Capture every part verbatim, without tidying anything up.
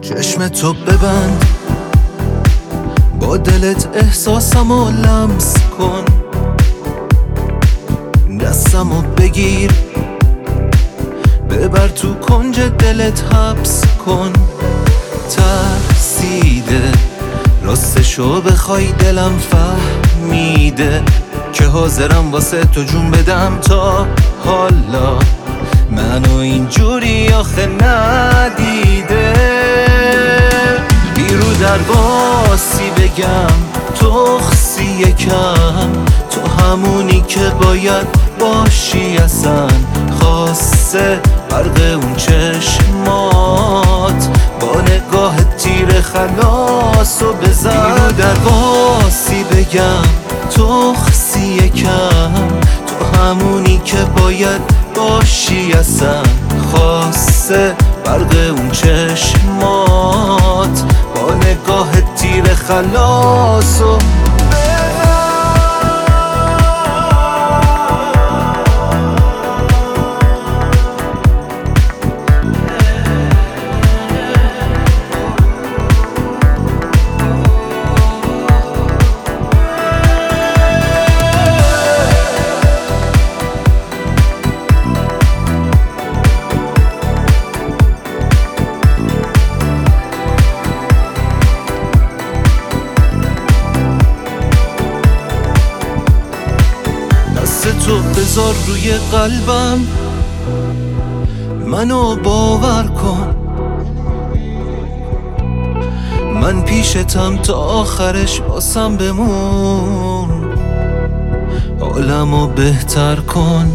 چشم تو ببند، با دلت احساسمو لمس کن، دستمو بگیر ببر تو کنج دلت حبس کن. ترسیده راستشو بخوای دلم فهمیده که حاضرم واسه تو جون بدم تا حالا منو اینجوری آخه ندیده. بیرو در باسی بگم تخسی یکم، تو همونی که باید باشی اصلا. خاصه برق اون چشمات با نگاه تیر خلاص و بزن. بیرو در باسی بگم تخسی یکم، تو همونی که باید باشی اصلا. خاصه برق اون چشمات با نگاه تیر خلاص و تو بذار روی قلبم، منو باور کن. من پیشتم تا آخرش واسم بمون، حالمو بهتر کن.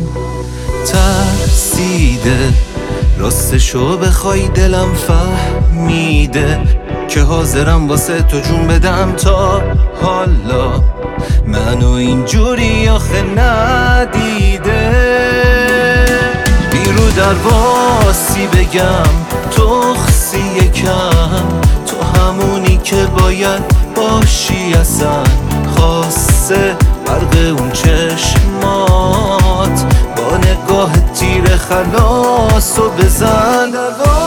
ترسیده راستشو بخوای دلم فهمیده که حاضرم واسه تو جون بدم تا حالا منو اینجوری آخه ندیده. بیرو در واسی بگم تخسی یکم، تو همونی که باید باشی اصلا. خاصه برق اون چشمات با نگاه تیر خلاص و بزن.